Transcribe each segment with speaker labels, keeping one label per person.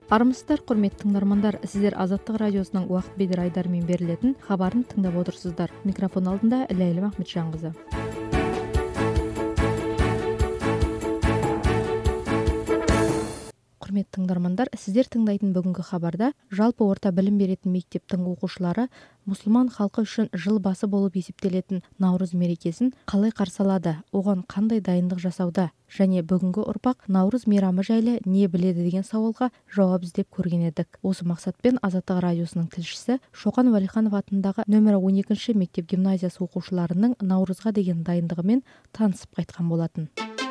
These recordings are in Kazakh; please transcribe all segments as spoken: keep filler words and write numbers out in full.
Speaker 1: Армысыздар, құрметті тыңдармандар, сіздер Азаттық радиосының уақыт бедер айдарымен берілетін хабарын тыңдап отырсыздар. Микрофон алдында Ләйлім Ахметжанқызы. Құрметті тыңдармандар, сіздер тыңдайтын бүгінгі хабарда жалпы орта білім беретін мектептің оқушылары мұсылман халқы үшін жыл басы болып есептелетін Наурыз мерекесін қалай қарсы алады, оған қандай дайындық жасауда және бүгінгі ұрпақ Наурыз мейрамы жайлы не біледі деген сауалға жауап іздеп көрген едік. Осы мақсатпен Азаттық радиосының тілшісі Шоқан Уәлиханов атындағы нөмірі он екінші мектеп гимназиясы оқушыларының Наурызға деген дайындығымен танысып қайтқан болатын.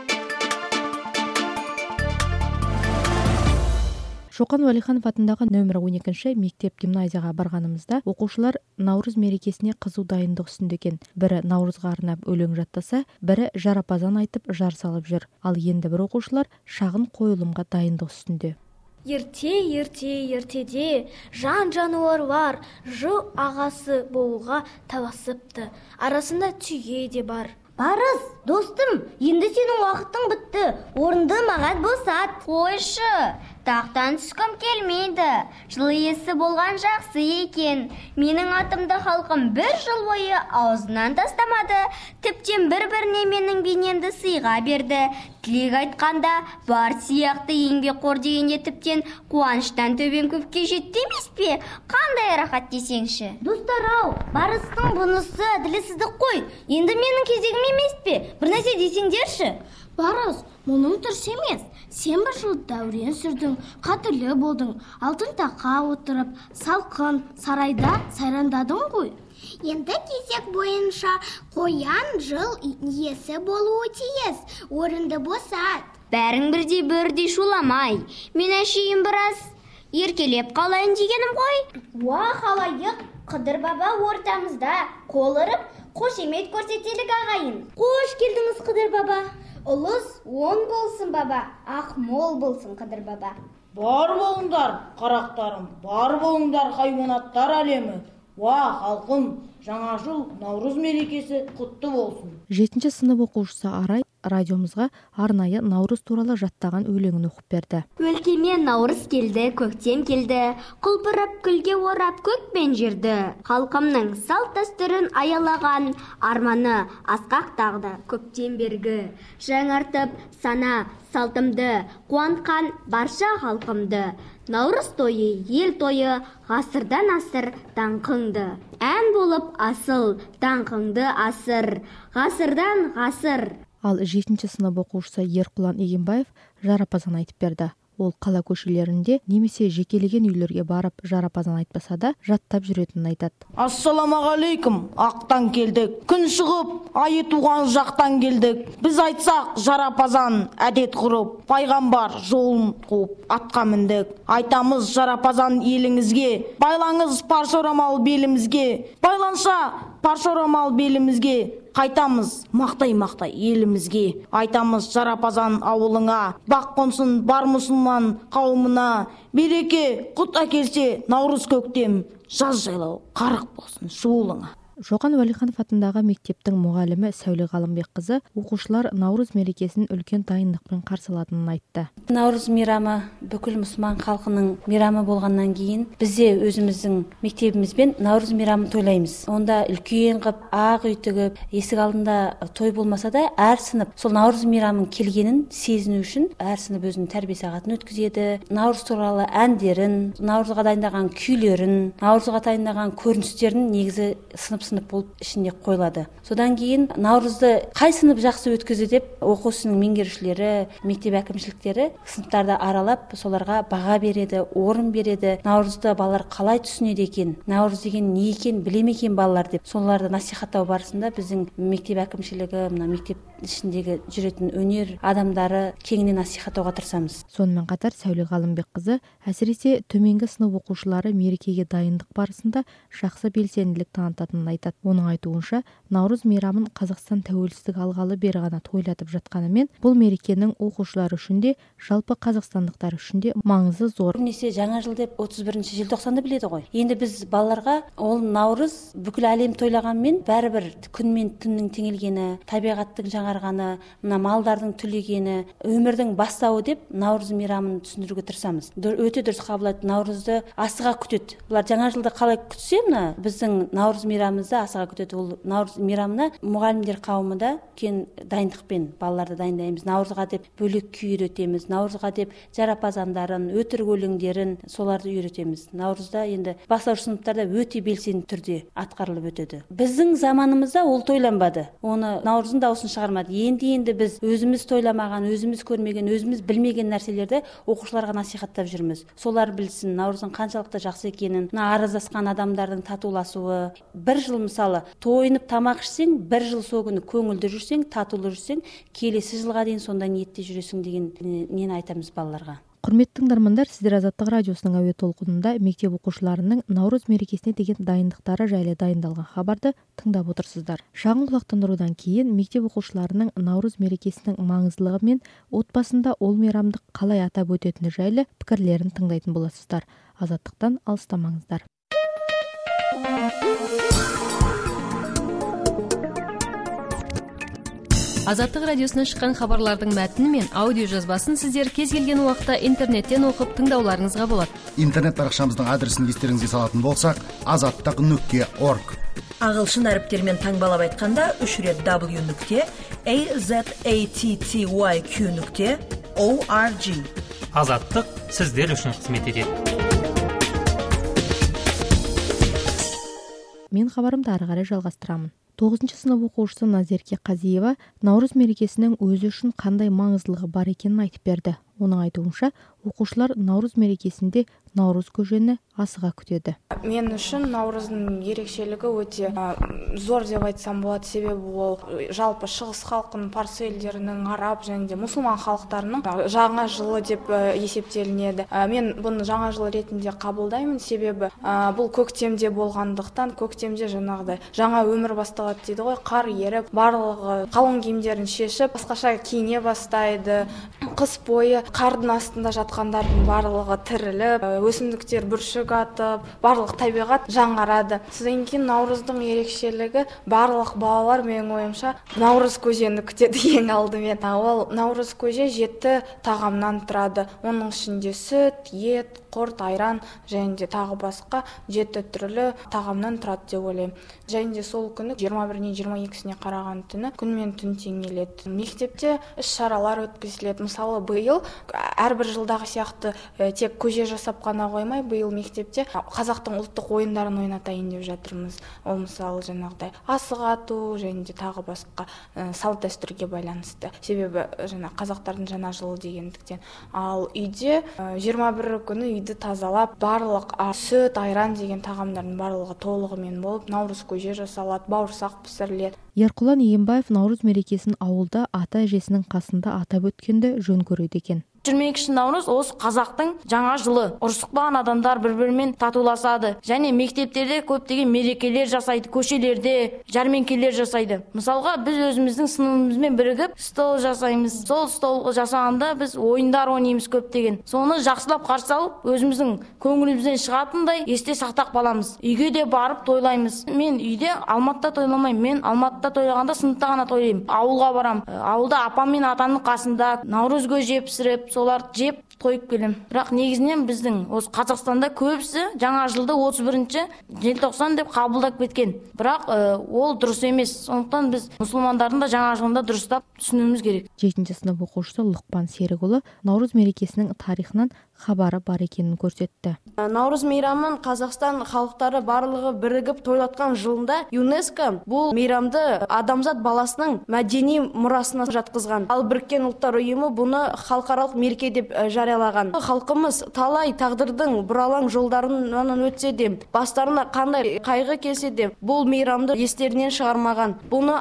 Speaker 1: Шоқан Уәлиханов атындағы нөмірі он екінші мектеп гимназияға барғанымызда оқушылар Наурыз мерекесіне қызу дайындық үстінде екен. Бірі Наурызға арнап өлең жаттаса, бірі жарапазан айтып жар салып жүр. Ал енді бір оқушылар шағын қойылымға дайындық үстінде.
Speaker 2: Ерте, ерте, ертеде жан жануарлар жыл ағасы болуға таласыпты. Арасында түйе де бар.
Speaker 3: Барыс, достым, енді сенің уақытың бітті. Орынды маған босат.
Speaker 4: Қойшы, тақтан түскім келмейді. Жыл иесі болған жақсы екен. Менің атымды халқым бір жыл бойы аузынан тастамады. Тіптен бір-біріне менің бейнемді сыйға берді. Тілек айтқанда бар сияқты еңбекқор дегенде тіптен қуаныштан төбем көпке жетті емес пе? Қандай рахат десеңші.
Speaker 3: Достар-ау, Барыстың бұнысы әділсіздік қой. Енді менің кезегім емес пе? Бір нәрсе десеңдерші.
Speaker 2: Барыс, мұның дұрыс емес. Сен бір жыл дәурен сүрдің, қатырлы болдың, алтын таққа отырып, салқын сарайда сайрандадың ғой.
Speaker 5: Енді кезек бойынша қоян жыл иесі болуы тиіс. Орынды босат.
Speaker 4: Бәрің бірдей бірдей шуламай. Мен әшейін біраз еркелеп қалайын дегенім ғой.
Speaker 3: Уа халайық, Қыдыр баба ортамызда. Қол ұрып, қошемет көрсетелік ағайын. Қош келдіңіз, Қыдыр баба. Ұлыс он болсын баба, ақ мол болсын, Қыдыр баба.
Speaker 6: Бар болыңдар, қарақтарым, бар болыңдар, хайуанаттар әлемі. Уа халқым, жаңа жыл Наурыз мерекесі құтты болсын.
Speaker 1: Жетінші сынып оқушысы Арай радиомызға арнайы Наурыз туралы жаттаған өлеңін оқып берді.
Speaker 4: Өлкеме Наурыз келді, көктем келді, құлпырып күлге орап көк пен жерді. Халқымның салт дәстүрін аялаған, арманы асқақтағды көктем бергі. Жаңартып сана салтымды, қуантқан барша халқымды. Наурыз тойы, ел тойы, ғасырдан асыр даңқыңды. Ән болып асыл, даңқыңды асыр, ғасырдан ғасыр.
Speaker 1: Ал жетінші сынып оқушысы Ерқұлан Егенбаев жарапазан айтып берді. Ол қала көшелерінде немесе жекелеген үйлерге барып жарапазан айтпаса да жаттап жүретінін айтады.
Speaker 6: Ассаламағалейкум, ақтан келдік. Күн шығып, айы туған жақтан келдік. Біз айтсақ жарапазан әдет құрып, пайғамбар жолын қуып атқа міндік. Айтамыз жарапазан еліңізге, байлаңыз паршорамал белімізге. Байланша паршорамал белімізге. Қайтамыз мақтай-мақтай елімізге. Айтамыз жарапазан ауылыңа, бақ қонсын бар мұсылман қауымына. Береке құт әкелсе Наурыз көктем, жаз жайлау қарық болсын шуылыңа.
Speaker 1: Шоқан Уәлиханов атындағы мектептің мұғалімі Сәуле Ғалымбекқызы оқушылар Наурыз мерекесін үлкен дайындықпен қарсы алатынын айтты.
Speaker 7: Наурыз мейрамы бүкіл мұсылман халқының мейрамы болғаннан кейін бізде өзіміздің мектебімізбен Наурыз мейрамын тойлаймыз. Онда үлкен қып, ақ үй тігіп, есік алдында той болмаса да әр сынып сол Наурыз мейрамын келгенін сезіну үшін әр сынып өзінің тәрбие сағатын өткізеді. Наурыз туралы әндерін, Наурызға дайындаған күйлерін, Наурызға дайындаған көріністерін негізі сынып сынып болып ішінде қойылады. Содан кейін Наурызды қай сынып жақсы өткізді деп оқу ісінің меңгерушілері, мектеп әкімшіліктері сыныптарды аралап, соларға баға береді, орын береді. Наурызды балалар қалай түсінеді екен, Наурыз деген не екен, білеме екен балалар деп. Соларды насихаттау барысында біздің мектеп әкімшілігі, мына мектеп ішіндегі жүретін өнер адамдары кеңінен насихаттауға тырысамыз.
Speaker 1: Сонымен қатар Сәуле Ғалымбекқызы әсіресе төменгі сынып оқушылары мерекеге дайындық барысында жақсы белсенділік танытатынын айтады. Оның айтуынша, Наурыз мейрамын Қазақстан тәуелсіздік алғалы бері ғана тойлатып жатқанымен, бұл мерекенің оқушылар үшін де, жалпы қазақстандықтар үшін де маңызы зор.
Speaker 7: Көбінесе жаңа жыл деп отыз бірінші желтоқсанды біледі ғой. Енді біз балаларға ол Наурыз бүкіл әлем тойлағанмен, бәрібір күн мен түннің теңелгені, табиғаттың жаңарғаны, мына малдардың түлегені, өмірдің бастауы деп Наурыз мейрамын түсіндіруге тырысамыз. Өте дұрыс қабылдайды. Наурызды асыға күтеді. Бұлар жаңа жылды қалай күтсе, мына біздің Наурыз мейрамымызды асыға күтеді. Ол Наурыз мейрамына мұғалімдер қауымы да үлкен дайындықпен балаларды дайындаймыз. Наурызға деп бөлек күй үйретеміз. Наурызға деп жарапазандарын, өтірік өлеңдерін соларды үйретеміз. Наурызда енді бастауыш сыныптарда өте белсенді түрде атқарылып өтеді. Біздің заманымызда ол тойланбады. Оны Наурыздың дауысын шығармады. Енді енді біз өзіміз тойламаған, өзіміз көрмеген, өзіміз білмеген нәрселерді оқушыларға насихаттап жүрміз. Солар білсін Наурыздың қаншалықты жақсы екенін, араздасқан адамдардың татуласуы. Бір жыл мысалы тойынып тамақ ішсең, бір жыл сол күні көңілді жүрсең, татулы жүрсең, келесі жылға дейін сонда ниетте жүресің деген нені айтамыз балаларға.
Speaker 1: Құрметті тыңдармандар, сіздер Азаттық радиосының әуе толқынында мектеп оқушыларының Наурыз мерекесіне деген дайындықтары жайлы дайындалған хабарды тыңдап отырсыздар. Шағын құлақтандырудан кейін мектеп оқушыларының Наурыз мерекесінің маңыздылығы мен отбасында ол мейрамды қалай атап өтетіні жайлы пікірлерін тыңдайтын боласыздар. Азаттықтан алыстамаңыздар.
Speaker 8: Азаттық радиосынан шыққан хабарлардың мәтіні мен аудио жазбасын сіздер кез келген уақытта интернеттен оқып тыңдауларыңызға болады.
Speaker 9: Интернет парақшамыздың адресін естеріңізге салатын болсақ, азаттық нүкте орг.
Speaker 10: Ағылшын әріптерімен таңбалап айтқанда үш рет w нүкте azatty нүкте org.
Speaker 11: Азаттық сіздер үшін қызмет етеді.
Speaker 1: Мен хабарымды ары қарай жалғастырамын. тоғызыншы сынып оқушысы Назерке Қазиева Наурыз мерекесінің өзі үшін қандай маңыздылығы бар екенін айтып берді. Оның айтуынша, оқушылар Наурыз мерекесінде Наурыз көжені асыға күтеді.
Speaker 12: Мен үшін Наурыздың ерекшелігі өте зор деп айтсам болады, себебі ол жалпы шығыс халқының, парсы елдерінің, араб және де мұсылман халықтарының жаңа жылы деп есептелінеді. Мен бұны жаңа жыл ретінде қабылдаймын, себебі бұл көктемде болғандықтан, көктемде жаңағыдай жаңа өмір басталады дейді ғой, қар еріп, барлығы қалың киімдерін шешіп, басқаша киіне бастайды. Қыс бойы қардың астында жатқандардың барлығы тіріліп, өсімдіктер бүршік атып, барлық табиғат жаңарады. Содан кейін Наурыздың ерекшелігі барлық балалар менің ойымша Наурыз көжені күтеді ең алдымен. Ол Наурыз көже жеті тағамнан тұрады. Оның ішінде сүт, ет, құрт, айран және де тағы басқа жеті түрлі тағамнан тұрады деп ойлаймын. Және де сол күні жиырма біріне жиырма екісіне қараған түні күн мен түн теңеледі. Мектепте іс-шаралар өткізіледі. Мысалы, биыл әрбір жылдағы сияқты тек көже жасап қана қоймай, биыл мектепте қазақтың ұлттық ойындарын ойнатайын деп жатырмыз. Ол мысалы жаңағыдай асық ату және де тағы басқа салт дәстүрге байланысты. Себебі жаңа қазақтардың жаңа жылы дегендіктен. Ал үйде жиырма бірі күні үйді тазалап, барлық сүт, айран деген тағамдардың барлығы толығымен болып, Наурыз көже жасалады, бауырсақ пісіріледі.
Speaker 1: Ерқұлан Иембаев Наурыз мерекесін ауылда ата-әжесінің қасында атап өткенді жөн көреді екен.
Speaker 6: жиырма екінші наурыз осы қазақтың жаңа жылы. Ұрсықпаған адамдар бір-бірімен татуласады. Және мектептерде көптеген мерекелер жасайды, көшелерде жәрмеңкелер жасайды. Мысалға, біз өзіміздің сыныбымызбен бірігіп стол жасаймыз. Сол стол жасағанда біз ойындар ойнаймыз көптеген. Соны жақсылап қарсы алып, өзіміздің көңілімізден шығатындай есте сақтап қаламыз. Үйге де барып тойлаймыз. Мен үйде Алматыда тойламаймын. Мен Алматыда тойлағанда сыныпта ғана тойлаймын. Ауылға барам. Ауылда апам мен атамның қасында Наурыз көже пісіріп, солар жеп қойып келем. Бірақ негізінен біздің осы Қазақстанда көбісі жаңа жылды отыз бірінші желтоқсан деп қабылдап кеткен. Бірақ ә, ол дұрыс емес. Сондықтан біз мұсылмандардың да жаңа жылында дұрыстап түсінуіміз керек.
Speaker 1: жетінші сынып оқушысы Лұқпан Серікұлы Наурыз мерекесінің тарихынан хабары бар екенін көрсетті.
Speaker 13: Наурыз мейрамын Қазақстан халықтары барлығы бірігіп тойлатқан жылында ЮНЕСКО бұл мейрамды адамзат баласының мәдени мұрасына жатқызған. Ал Біріккен ұлттар ұйымы бұны халықаралық мереке деп жариялаған. Халқымыз талай тағдырдың бұралаң жолдарынан өтсе де, бастарына қандай қайғы келсе де, бұл мейрамды естерінен шығармаған. Бұны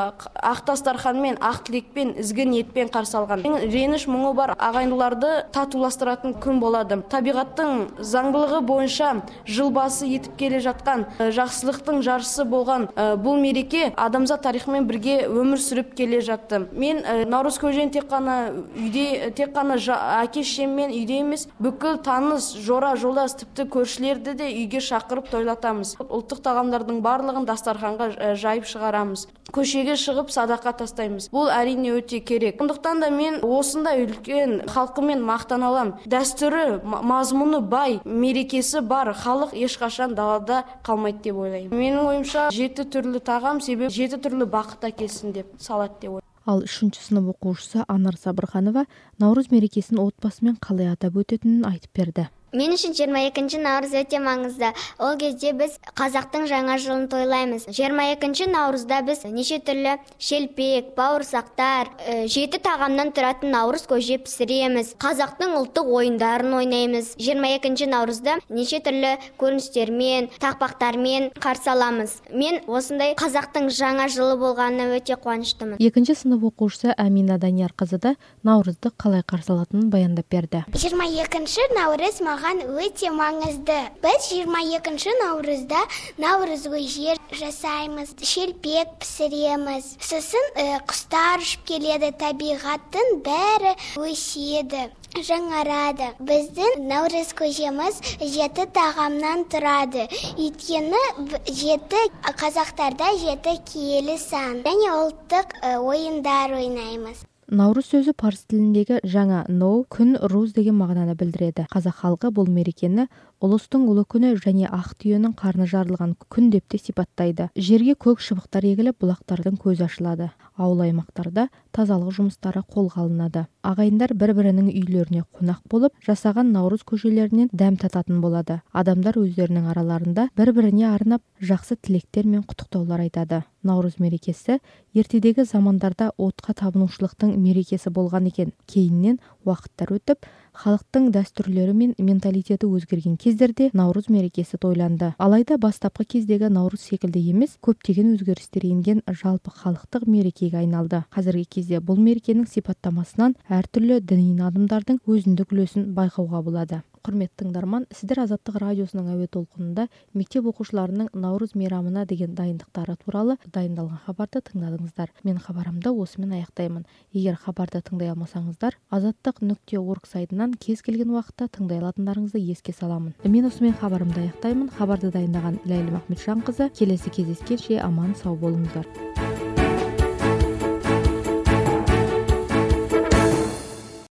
Speaker 13: ақ дастарханмен, ақ тілекпен, ізгі ниетпен қарсы алған. Реніш мұңы бар ағайындыларды татуластыратын күн болады. Табиғаттың заңдылығы бойынша жыл басы етіп келе жатқан, жақсылықтың жаршысы болған бұл мереке адамзат тарихымен бірге өмір сүріп келе жатты. Мен Наурыз көжені тек қана үйде, тек қана әке-шешеммен үйде емес, бүкіл таныс, жора, жолдас, тіпті көршілерді де үйге шақырып тойлатамыз. Ұлттық тағамдардың барлығын дастарханға жайып шығарамыз. Көшеге шығып садақа тастаймыз. Бұл әрине өте керек. Сондықтан да мен осындай үлкен халқымен мақтан алам. Дәстүрі, мазмұны бай, мерекесі бар халық ешқашан далада қалмайды деп ойлаймын. Менің ойымша жеті түрлі тағам себебі жеті түрлі бақыт әкелсін деп салады деп ойлаймын.
Speaker 1: Ал үшінші сынып оқушысы Анар Сабырханова Наурыз мерекесін отбасымен қалай атап өтетінін айтып берді.
Speaker 14: Мен үшін жиырма екінші наурыз өте маңызды. Ол кезде біз қазақтың жаңа жылын тойлаймыз. жиырма екінші наурызда біз неше түрлі шелпек, бауырсақтар, жеті тағамнан тұратын наурыз көже пісіреміз. Қазақтың ұлттық ойындарын ойнаймыз. жиырма екінші наурызда неше түрлі көріністермен, тақпақтармен қарсы аламыз. Мен осындай қазақтың жаңа жылы болғанына өте қуаныштымын.
Speaker 1: Екінші сынып оқушысы Амина Даниярқызы да наурызды қалай қарсы алатынын баяндап берді.
Speaker 5: жиырма екінші наурыз маған өте маңызды. Біз жиырма екінші наурызда наурыз көже жасаймыз, шелпек пісіреміз. Сосын құстар ұшып келеді, табиғаттың бәрі өседі, жаңарады. Біздің наурыз көжеміз жеті тағамнан тұрады. Өйткені жеті қазақтарда жеті киелі сан және ұлттық ойындар ойнаймыз.
Speaker 1: Наурыз сөзі парсы тіліндегі жаңа ноу, күн, руз деген мағынаны білдіреді. Қазақ халқы бұл мерекені ұлыстың ұлы күні және ақ түйенің қарны жарылған күн деп те сипаттайды. Жерге көк шыбықтар егіліп, бұлақтардың көзі ашылады. Ауыл аймақтарда тазалық жұмыстары қолға алынады. Ағайындар бір-бірінің үйлеріне қонақ болып, жасаған наурыз көжелерінен дәм тататын болады. Адамдар өздерінің араларында бір-біріне арнап жақсы тілектер мен құттықтаулар айтады. Наурыз мерекесі ертедегі замандарда отқа табынушылықтың мерекесі болған екен. Кейіннен уақыттар өтіп, халықтың дәстүрлері мен менталитеті өзгерген кездерде наурыз мерекесі тойланды. Алайда бастапқы кездегі наурыз секілді емес, көптеген өзгерістер енген жалпы халықтық мерекеге айналды. Қазіргі кезде бұл мерекенің сипаттамасынан әртүрлі діни надымдардың өзіндік үлесін байқауға болады. Құрметті тыңдарман, сіздер Азаттық радиосының әуе толқынында мектеп оқушыларының наурыз мейрамына деген дайындықтары туралы дайындалған хабарды тыңдадыңыздар. Мен хабарымды осымен аяқтаймын. Егер хабарды тыңдай алмасаңыздар, азаттық нүкте орг сайтынан кез келген уақытта тыңдай алатындарыңызды еске саламын. Мен осымен хабарымды аяқтаймын. Хабарды дайындаған Ләйлім Ахметжанқызы. Келесі кездескенше аман сау болыңыздар.